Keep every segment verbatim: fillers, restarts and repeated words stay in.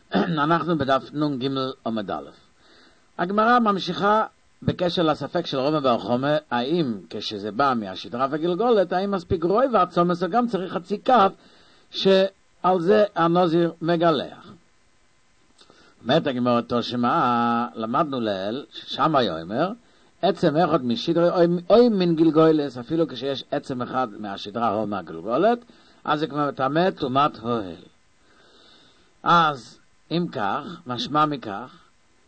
אנחנו בדף נון ג' עמוד א'. הגמרא ממשיכה בקשר לספק של רומא בר חומא, האם כשזה בא מהשדרה וגלגולת, האם מספיק רוי והצומס, או גם צריך חצי כף שעל זה הנוזיר מגלח. אומרת הגמרא אותו שמה, למדנו לאל, ששם היה אומר, עצם אחד משדרה, או, או מן גלגולת, אפילו כשיש עצם אחד מהשדרה או מהגלגולת, אז זה כמו מטמא טומאת אוהל. אז אם כך, משמע מכך,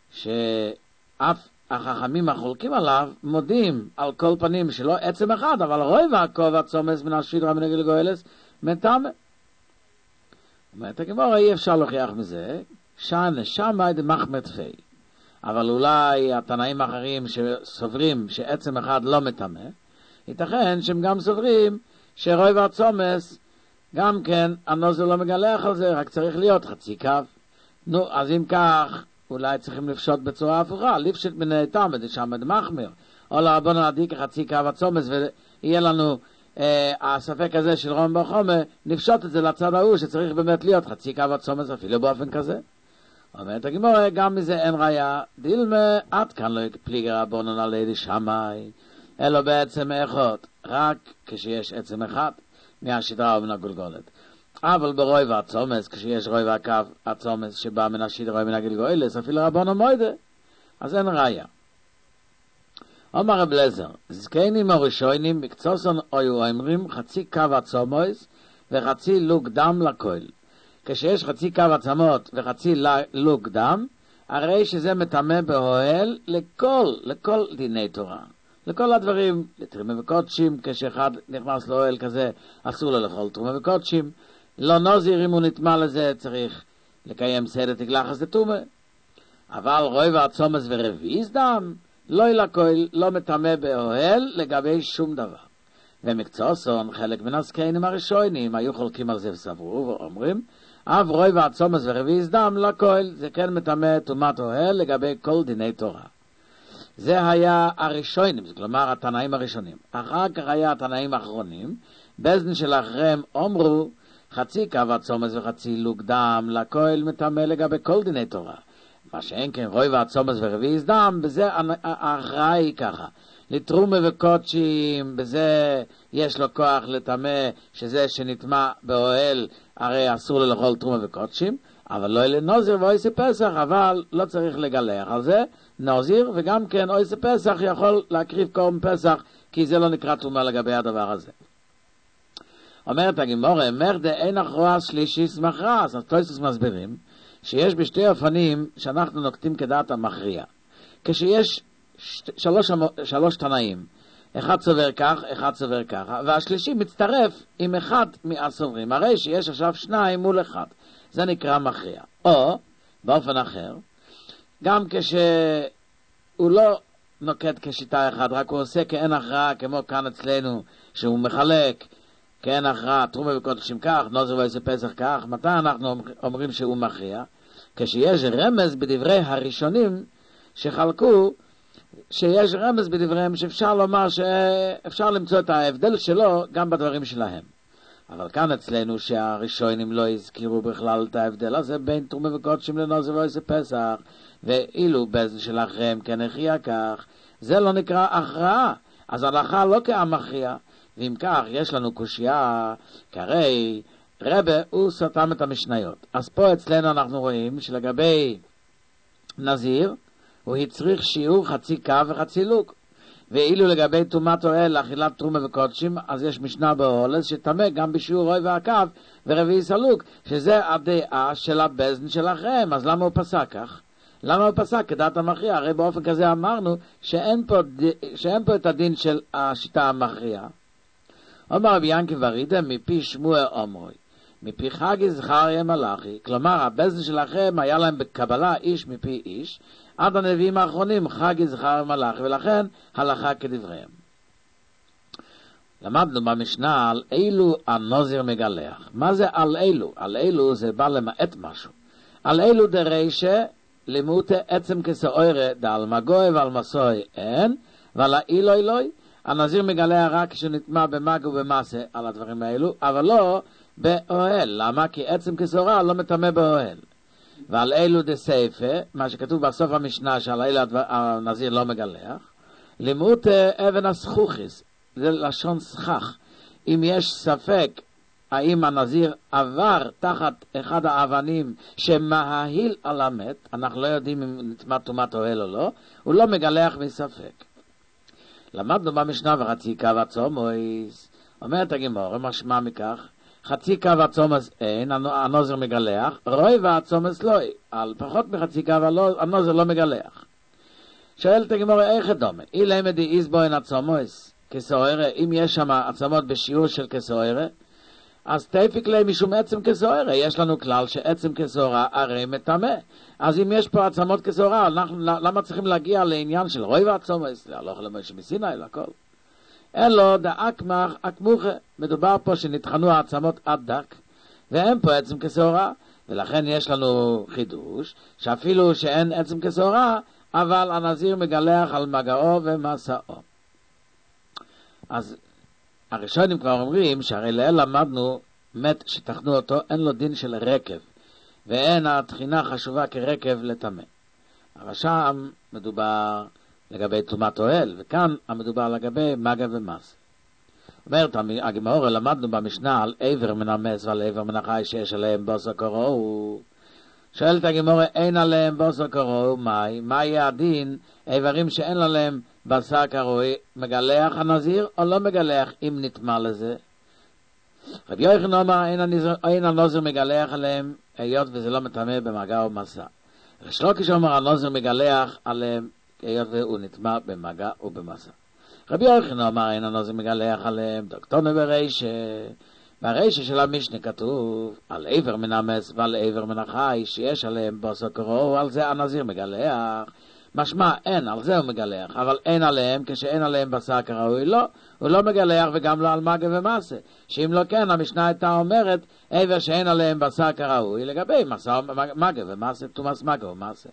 שאף החכמים החולקים עליו מודים על כל פנים שלא עצם אחד, אבל רוי והכוב הצומס מן השדרה מן הגלגולת מטמא. אומרת הגמרא, אי אפשר להוכיח מזה, שנשמה דמחמר תפי. אבל אולי התנאים האחרים שסוברים שעצם אחד לא מטמא, ייתכן שהם גם סוברים שרוי והצומס, גם כן הנוזר לא מגלח על זה, רק צריך להיות חצי קו. נו, אז אם כך, אולי צריכים לפשוט בצורה הפוכה, לפשוט מן טמא דשמא דמחמר, או לרבנו להדיק חצי קו הצומס, ויהיה לנו אה, הספק הזה של רומא בר חומא, נפשוט את זה לצד ההוא, שצריך באמת להיות חצי קו הצומס, אפילו באופן כזה. אומרת הגמרא, גם מזה אין ראיה, דילמה, עד כאן לא פליגי רבנן עלי דשמאי, אלא בעצם אחד, רק כשיש עצם אחד מהשדרה או מן הגלגולת. אבל ברוי והצומס, כשיש רוי והקו הצומס שבא מן השדרה או מן הגלגולת, אפילו רבנן מוידה, אז אין ראיה. אומר רב אליעזר, זקנים הראשונים מקצוסון היו אומרים חצי קו הצומס וחצי לוג דם לכל. כשיש חצי קו עצמות וחצי לוג דם, הרי שזה מטמא באוהל לכל, לכל דיני תורה. לכל הדברים, לתרומה וקודשים, כשאחד נכנס לאוהל כזה, אסור לו לאכול תרומה וקודשים. לא נוזיר, אם הוא נטמא לזה, צריך לקיים סדר תגלחס לתרומה. אבל רוי והצומס ורביז דם, לא ילכל, לא מטמא באוהל לגבי שום דבר. ומקצוסון, חלק מן הזקנים הראשונים, היו חולקים על זה וסברו ואומרים, אב רוי והצומס ורביז דם לכל, זה כן מטמא טומאת אוהל לגבי כל דיני תורה. זה היה הראשונים, כלומר התנאים הראשונים. אחר כך היה התנאים האחרונים, בזן של אחריהם אומרו, חצי קו הצומס וחצי לוג דם לכל מטמא לגבי כל דיני תורה. מה שאין כן רוי והצומס ורביז דם, בזה ההכרעה היא ככה. לתרומה וקודשים, בזה יש לו כוח לטמא, שזה שנטמא באוהל, הרי אסור לו לאכול תרומה וקודשים, אבל לא אלה נוזיר ואויסי פסח, אבל לא צריך לגלח על זה, נוזיר, וגם כן אויסי פסח יכול להקריב קורבן פסח, כי זה לא נקרא תרומה לגבי הדבר הזה. אומרת הגמרא, מרדה אין אחרוע שלישיס מכרס, אז תויסוס מסבירים, שיש בשתי אופנים שאנחנו נוקטים כדעת המכריע. כשיש שלוש, שלוש תנאים, אחד סובר כך, אחד סובר ככה, והשלישי מצטרף עם אחד מהסוברים, הרי שיש עכשיו שניים מול אחד, זה נקרא מכריע. או, באופן אחר, גם כשהוא לא נוקט כשיטה אחד, רק הוא עושה כאין הכרעה, כמו כאן אצלנו, שהוא מחלק כאין הכרעה, תרומה וקודשים כך, נוזר ואיזה פסח כך, מתי אנחנו אומרים שהוא מכריע? כשיש רמז בדברי הראשונים שחלקו, שיש רמז בדבריהם שאפשר לומר שאפשר למצוא את ההבדל שלו גם בדברים שלהם. אבל כאן אצלנו שהראשונים לא הזכירו בכלל את ההבדל הזה בין תרומה וקודשים לנוזר ואיזה פסח, ואילו בזן של אחריהם כן הכריע כך, זה לא נקרא הכרעה, אז הלכה לא כהמכריע. ואם כך יש לנו קושיה, כרי רבה הוא סתם את המשניות. אז פה אצלנו אנחנו רואים שלגבי נזיר הוא הצריך שיעור חצי קו וחצי לוג, ואילו לגבי טומאת אוהל לאכילת תרומה וקודשים, אז יש משנה באוהל שטמא גם בשיעור רוי והקו ורביעי סלוג, שזה הדעה של הבזן שלכם. אז למה הוא פסק כך? למה הוא פסק כדעת המכריע? הרי באופן כזה אמרנו שאין פה, שאין פה את הדין של השיטה המכריע. אומר רבי ינקי ורידה, מפי שמואל אומרוי, מפי חגי זכריה מלאכי, כלומר הבזן שלכם היה להם בקבלה איש מפי איש, עד הנביאים האחרונים חגי זכריה מלאכי, ולכן הלכה כדבריהם. למדנו במשנה על אילו הנוזיר מגלח. מה זה על אילו? על אילו זה בא למעט משהו. על אילו דרישה לימותי עצם כסאוירה דעל מגוי ועל מסוי אין, ועל האילו אילוי, הנזיר מגלח רק כשנטמע במג ובמסה על הדברים האלו, אבל לא באוהל. למה? כי עצם כסורה לא מטמא באוהל. ועל אילו דסייפה, מה שכתוב בסוף המשנה שעל אילו הנזיר לא מגלח, לימוד אבן הסכוכיס, זה לשון סכך. אם יש ספק האם הנזיר עבר תחת אחד האבנים שמההיל על המת, אנחנו לא יודעים אם נטמא טומאת אוהל או לא, הוא לא מגלח מספק. למדנו במשנה וחצי קו הצומוס, אומרת הגמרא, משמע מכך, חצי קו הצומס אין, הנוזר מגלח, רוי והצומס לא, על פחות מחצי קו הנוזר לא מגלח. שואלת הגמרא, איך דומה? אילמא דאיז בו אין הצומס כסוערה, אם יש שם עצמות בשיעור של כסוערה, אז תפיק להם משום עצם כסוערה. יש לנו כלל שעצם כסוערה הרי מטמא. אז אם יש פה עצמות כסוערה, אנחנו, למה צריכים להגיע לעניין של רוי והצומס? להלוך למשה מסיני, לכל. אלו דאקמח אקמוחה, מדובר פה שנטחנו העצמות עד דק, ואין פה עצם כסעורה, ולכן יש לנו חידוש, שאפילו שאין עצם כסעורה, אבל הנזיר מגלח על מגעו ומסעו. אז הראשונים כבר אומרים, שהרי לאל למדנו, מת שטחנו אותו, אין לו דין של רקב, ואין התחינה חשובה כרקב לטמא. אבל שם מדובר לגבי תלומת אוהל, וכאן המדובר לגבי מגע ומס. אומרת הגמרא, למדנו במשנה על עבר מן המס ועל עבר מן החי שיש עליהם בוסר קרואו. שואלת הגמרא, אין עליהם בוסר קרואו, מהי? מה יהיה הדין עברים שאין עליהם בשר קרואי, מגלח הנזיר או לא מגלח אם נטמא לזה? רבי יוחנן אומר, אין הנוזר מגלח עליהם, היות וזה לא מטמא במגע או מסע. ריש לקיש אומר, הנוזר מגלח עליהם, היות והוא נטמא במגע ובמסע. רבי יוחנן אמר, אין הנוזר מגלח עליהם, דוקטורנו ברישא, ברישא של המשנה כתוב, על עבר מן המס ועל עבר מן החי, שיש עליהם בוסר קרואו, על זה הנזיר מגלח. משמע, אין, על זה הוא מגלח, אבל אין עליהם, כשאין עליהם בשר כראוי, לא, הוא לא מגלח וגם לא על מגע ומסע. שאם לא כן, המשנה הייתה אומרת, עבר שאין עליהם בשר כראוי, לגבי מסע, מגע ומסע, תומס מגע ומסע.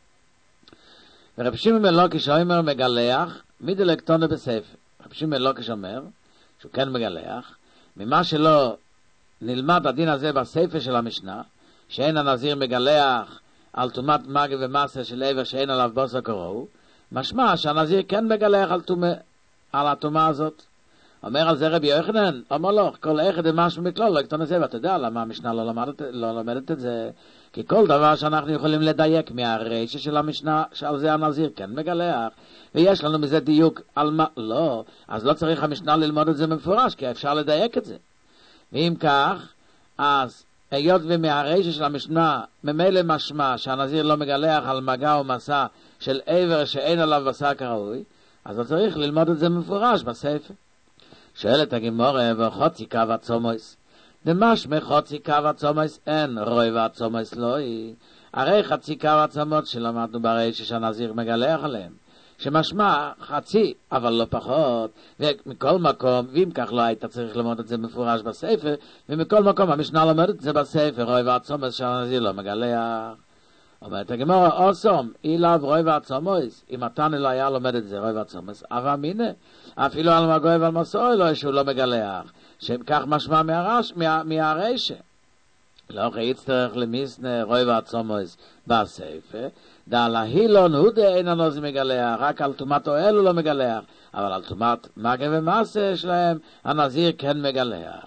ורב שמעון בן לוקיש אומר מגלח, מדלקטונה בספר. רב שמעון בן לוקיש אומר, שהוא כן מגלח, ממה שלא נלמד הדין הזה בספר של המשנה, שאין הנזיר מגלח על תומת מגע ומסע של עבר שאין עליו בוסר קרואו, משמע שהנזיר כן מגלח על, תומה, על התומה הזאת. אומר על זה רבי יוחנן, אומר לו, כל אחד משהו מכלול, לא יקטון את זה, ואתה יודע למה המשנה לא למדת, לא למדת את זה, כי כל דבר שאנחנו יכולים לדייק מהרשע של המשנה, שעל זה הנזיר כן מגלח, ויש לנו מזה דיוק על מה, לא, אז לא צריך המשנה ללמוד את זה במפורש, כי אפשר לדייק את זה. ואם כך, אז היות ומהרשע של המשנה, ממילא משמע שהנזיר לא מגלח על מגע ומסע של עבר שאין עליו בשר כראוי, אז לא צריך ללמוד את זה במפורש בספר. שואלת הגמרא, וחוצי קו הצומוס, דמשמע חוצי קו הצומוס אין, רוי והצומוס לא היא. הרי חצי קו הצומות שלמדנו ברישא שהנזיר מגלח עליהם, שמשמע חצי, אבל לא פחות, ומכל מקום, ואם כך לא היית צריך ללמוד את זה מפורש בספר, ומכל מקום המשנה לומדת את זה בספר, רוי והצומוס שהנזיר לא מגלח. אומרת הגמרא, אוסום, אילב רוי והצומוס, אם התנא לא היה לומד את זה, רוי והצומוס, אבל מינה, אפילו על מגעו ועל מסעו אלוהי שהוא לא מגלח, שכך משמע מהרש, מה, מהרשע. לא יצטרך למיסנה רוי והצומוס בספר, דע להילון הודה אין הנוזר מגלח, רק על תומת אוהל הוא לא מגלח, אבל על תומת מגע ומסע שלהם, הנזיר כן מגלח.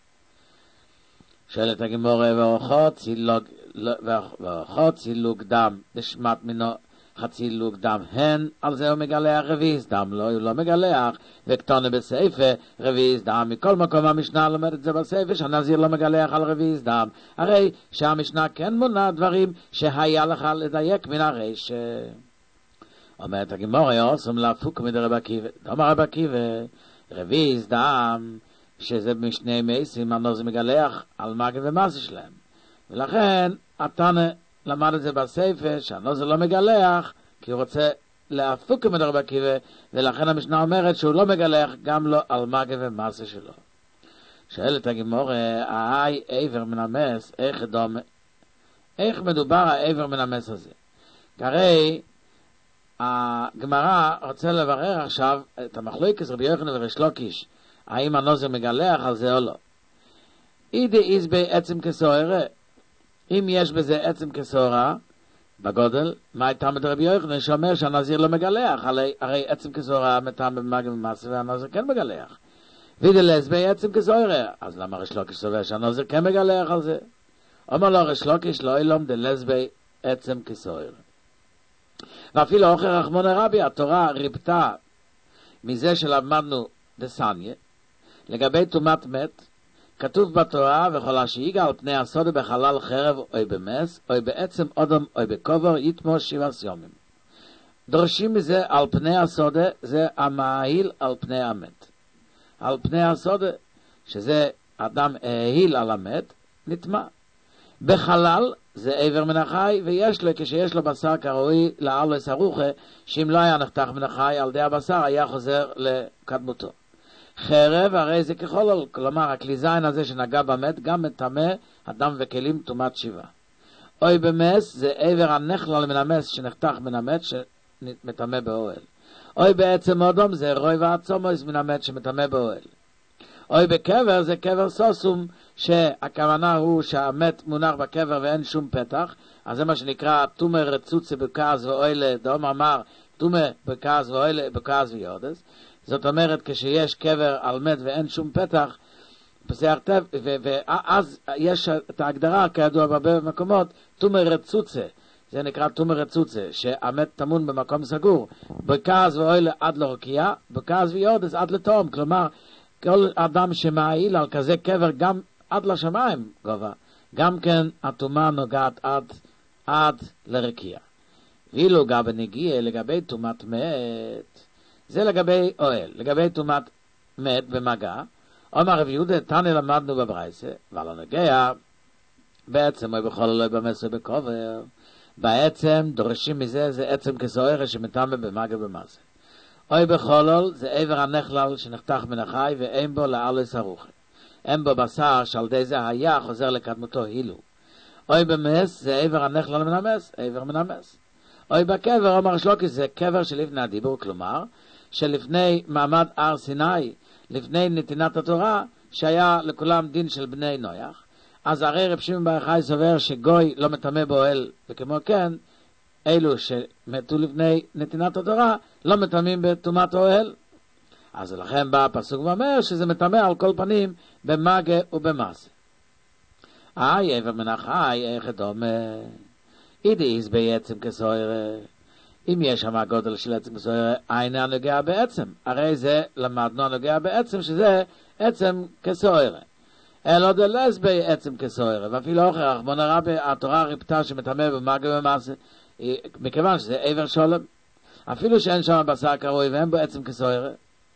שואלת הגמרא, ואוחות צילוג, ואוחות צילוג דם, דשמת מינו חצי לוג דם הן, על זה הוא מגלח רביעיס דם, לא, הוא לא מגלח, וקטונה בספר, רביעיס דם, מכל מקום המשנה לומד את זה בספר, שהנזיר לא מגלח על רביעיס דם, הרי שהמשנה כן מונה דברים שהיה לך לדייק מן הרשע. אומרת הגמרא, אוסם להפוק מדרב עקיבא, דאמר רב עקיבא, רביעיס דם, שזה משני מייסים, הנזיר מגלח על מגע ומסע שלהם, ולכן התנא למד את זה בספר, שהנוזר לא מגלח, כי הוא רוצה להפוק מדרב עקיבא, ולכן המשנה אומרת שהוא לא מגלח גם לא על מגע ומסע שלו. שואלת הגמרא, האי עבר מן המס, איך דומה? איך מדובר העבר מן המס הזה? הרי הגמרא רוצה לברר עכשיו את המחלוקת רבי יוחנן וריש לקיש, האם הנוזר מגלח על זה או לא. אידי איז בעצם כסוערה, אם יש בזה עצם כסעורה, בגודל, מה הייתה מדרבי יוחנן שאומר שהנזיר לא מגלח, הרי, הרי עצם כסעורה מטעם במאגה במעשה והנזיר כן מגלח. וידלס בי עצם כסעורה, אז למה ריש לוקיש סובר שהנזיר כן מגלח על זה? אומר לו ריש לוקיש לא אילום דלס בי עצם כסעורה. ואפילו אוכר רחמון הרבי, התורה ריבתה מזה שלמדנו דסניה, לגבי תומת מת, כתוב בתורה, וכל השיגה על פני הסודה בחלל חרב או במס, או בעצם אודם או בקובר, יתמו שבע סיומים. דורשים מזה על פני הסודה, זה המאהיל על פני המת. על פני הסודה, שזה אדם ההיל על המת, נטמע. בחלל, זה עבר מן החי, ויש לו, כשיש לו בשר כראוי, לעלו סרוחה, שאם לא היה נחתך מן החי, על די הבשר היה חוזר לקדמותו. חרב, הרי זה כחולל, כלומר, הכלי זין הזה שנגע במת, גם מטמא אדם וכלים תומת שבעה. אוי במס, זה עבר הנכלל מן המס שנחתך מן המת, שמטמא באוהל. אוי בעצם אדום, זה רוי ועצומוס מן המת שמטמא באוהל. אוי בקבר, זה קבר סוסום, שהכוונה הוא שהמת מונח בקבר ואין שום פתח, אז זה מה שנקרא תומר רצוצה בכעס ואוהל, דום אמר, תומר בכעס ואוהל, בכעס ויודס. זאת אומרת, כשיש קבר על מת ואין שום פתח, ואז יש את ההגדרה, כידוע בהרבה מקומות, תומר רצוצה, זה נקרא תומר רצוצה, שהמת תמון במקום סגור, בכעס ואוהל עד לרוקייה, בכעס ויודס עד לתום, כלומר, כל אדם שמעיל על כזה קבר גם עד לשמיים גובה, גם כן התומה נוגעת עד, עד לרקייה. ואילו גם בנגיע לגבי תומת מת, זה לגבי אוהל, לגבי תומת מת במגע, אומר רב יהודה, תני למדנו בברייסה, ועל הנגיע, בעצם אוי בכל אלוהי במס ובקובר, בעצם דורשים מזה, זה עצם כסוער שמטמא במגע במעשה. אוי בחולול זה עבר הנכלל שנחתך מן החי ואין בו לעלס הרוחי. אין בו בשר שעל די זה היה חוזר לקדמותו הילו. אוי במס זה עבר הנכלל מן המס, עבר מן המס. אוי בקבר, אומר שלוקי, זה קבר שלפני הדיבור, כלומר, שלפני מעמד הר סיני, לפני נתינת התורה, שהיה לכולם דין של בני נויח, אז הרי רב שמעון בר יוחאי סובר שגוי לא מטמא באוהל, וכמו כן, אלו שמתו לפני נתינת התורה, לא מטמאים בתומת אוהל. אז לכן בא הפסוק ואומר שזה מטמא על כל פנים במגע ובמעשה. איי, עבר מן החי, איך דומה? אידיס בעצם כסוער. אם יש שם הגודל של עצם כסוער, אין הנוגע בעצם. הרי זה למדנו הנוגע בעצם, שזה עצם כסוער. אלא דלס בעצם כסוער. ואפילו אחר, רחמון הרבי, התורה ריבתה שמטמא במגע ובמעשה, מכיוון שזה עבר שולם, אפילו שאין שם בשר קרוי ואין בו עצם כסוער.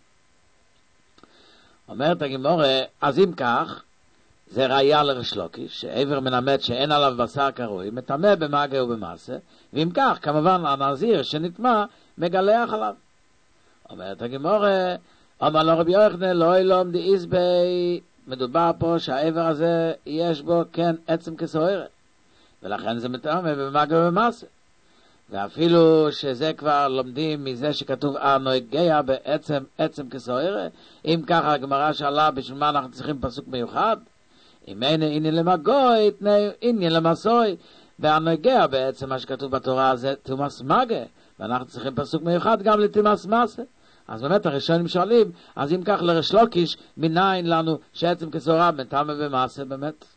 אומרת הגמרא, אז אם כך, זה ראיה לריש לוקיש, שעבר מן המת שאין עליו בשר קרוי, מטמא במגע ובמעשה, ואם כך, כמובן הנזיר שנטמא, מגלח עליו. אומרת הגמרא, אמר לו רבי יוחנן, לא אילום דאיז בי, מדובר פה שהעבר הזה יש בו כן עצם כסוער, ולכן זה מטמא במגע ובמעשה. ואפילו שזה כבר לומדים מזה שכתוב הנוגע בעצם עצם כסוער, אם ככה הגמרא שאלה בשביל מה אנחנו צריכים פסוק מיוחד, אם אין עניין למגוי, עניין למסוי, והנוגע בעצם מה שכתוב בתורה זה תומס מגה, ואנחנו צריכים פסוק מיוחד גם לתומס מסה. אז באמת הראשונים שואלים, אז אם כך לריש לוקיש, מניין לנו שעצם כסוער מטמא במעשה באמת?